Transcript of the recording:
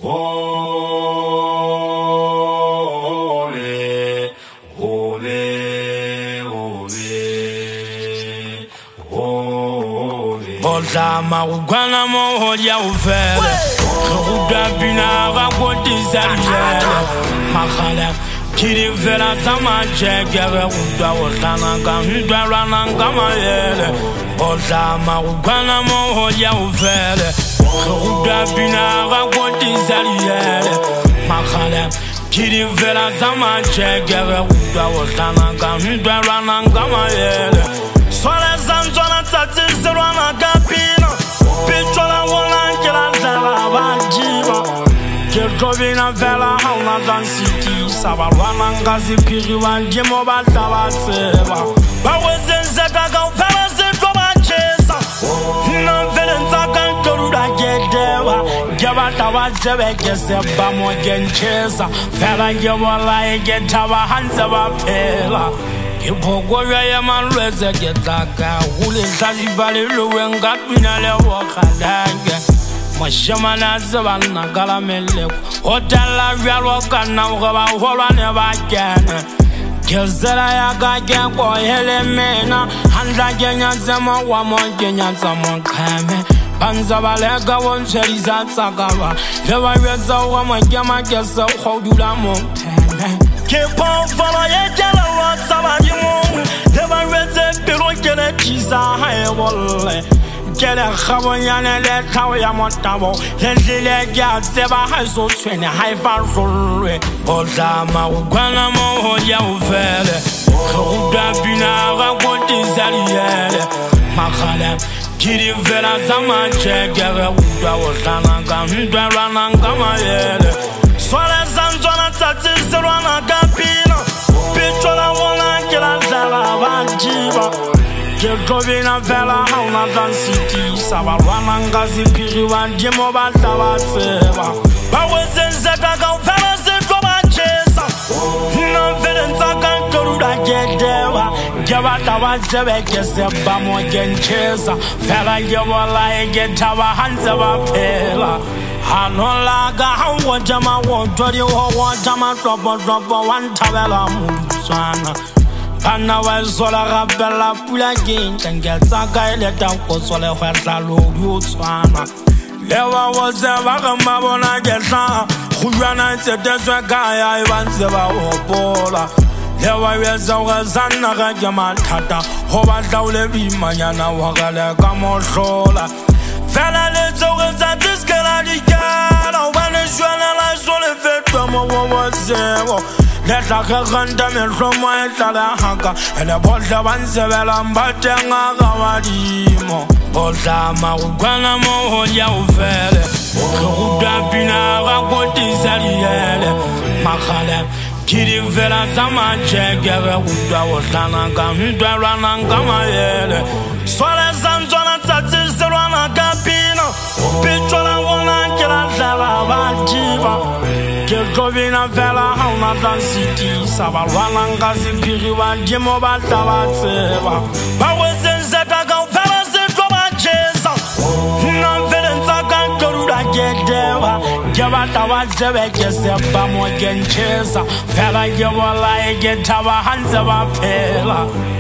Bolama ugwana mohoja ufele Kuda bina rakwoti zariele Makhala kiri vela sama chekere Uda wasananga hidwa rananga mayele Bolama ugwana mohoja ufele Kuda bina rakwoti zariele Makhala kiri vela sama chekere Uda wasananga hidwa rananga mayele Swale zanzwana tati zirwana kapina Pichola wana kila zela wajiba Kekobina vela hauna dansiti Sabarwana ngazi piri wanjimo batabatseba Baweze nzeka vela zidwa bachesa Na vele nzaka nkoruda gedewa Gebata wazebe geseba mo genchesa Vela gebola egetawa hanzeba pela Ipogoya ya manweze getaka Ule saji bali luwe ngapina le wakadage Mashama zabana gala meleku Hotela vyalwa kana ukaba holwa neba kene Kezela ya gage kwa hele mena Handa genya zema wamo genya zama kame Panza balega woncheri za tsakaba Lewa weza wama gema gesa Hodula montene Keep on follow ye jala watsaba yimu Lewa weze pilo kene kisa hae wole Kele khabonyane le tawo ya motabo Lezile gyazeba haiso twene haifa rolwe Bolama ugwana mohoja ufele Kuda bina rakwoti zariele Makhala kiri vela zama chekere Uda wasananga hidwa rananga mayele Swale zanzwana tati zirwana kapina Pichola wana kila zela wajiba Kekobina vela hauna dansiti Sabarwana ngazi piri wanjimo batabatseba Baweze nzeka vela zidwa bachesa Na vele nzaka nkoruda gedewa Gebata wazebe geseba mo genchesa Vela gebola egetawa hanzeba pela Hanolaga hawa jama wotwari hawa jama dropo wantabela muzana Pana wezola rabela pula ginta Ngetaka eleta ukosole huerta lodi utswana Lewa wazeba kama bona gesa Khuyana ntsetezwe kaya ibanzeba wopola Lewa weza wazana kage matata Hoba daule bimanyana wakale kamoshola Fela lezo weza diskela dikela Wane shwele la sole fetwa mwawazebo Leta kaganda romo etale haka Ele bolda banzebela mbatenga kawadimo Bolama ugwana mohoja ufele Kuda bina rakwoti zariele Makhala kiri vela zama chekere Uda wasananga hidwa rananga mayele Swale zanzwana tati zirwana kapina Pichola wana kila zela wajiba Kekobina vela hauna dansiti Sabarwana ngazi piri wanjimo batabatseba Baweze nzeka vela zidwa bachesa Na vele nzaka nkoruda gedewa Gebata wazebe geseba mo genchesa Vela gebola egetawa hanzeba pela